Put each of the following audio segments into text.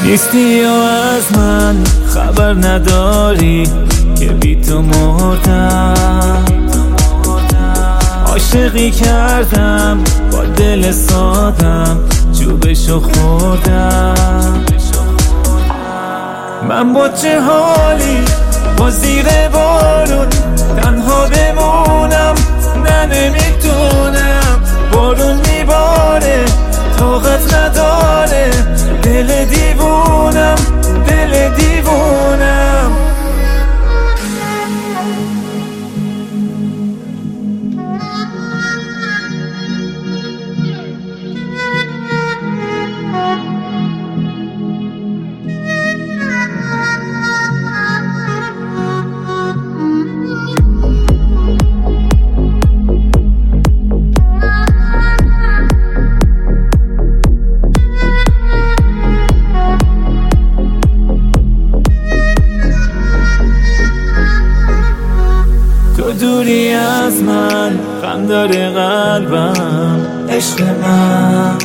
نیستی و از من خبر نداری که بی تو مردم. عاشقی کردم با دل سادم، چوبشو خوردم. من با چه حالی با زیر بارون تنها بمونم؟ نه نمیتونم، بارون میباره طاقت نداره. دل دیوونم، دل دیوونم. تو دوری از من، غم داره قلبم، عشق من.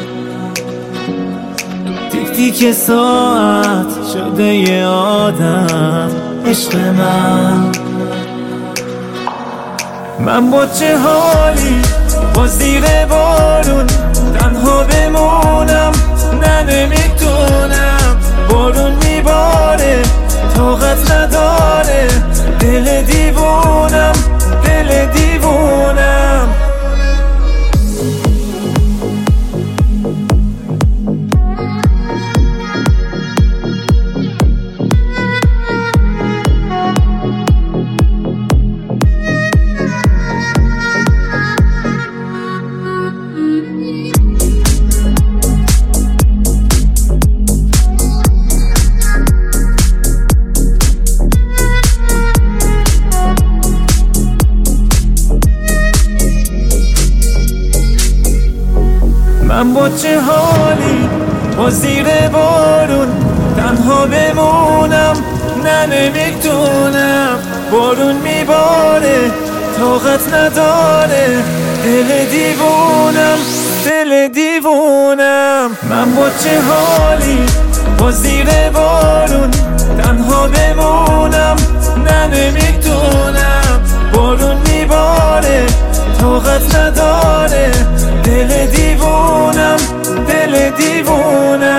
تیک تیک ساعت شده یه عادت، عشق من. من با چه حالی با زیر بارون تنها بمونم؟ نه نمیتونم، بارون میباره طاقت نداره. دل دیوونم، دل دیوونم. من با چه حالی با زیر بارون تنها بمونم؟ نه نمیتونم، بارون میباره طاقت نداره. دل دیوونم، دل دیوونم. من با چه حالی با زیر بارون تنها بمونم؟ نه نمیتونم، بارون میباره طاقت نداره. دل دیوونم، دل دیوونم.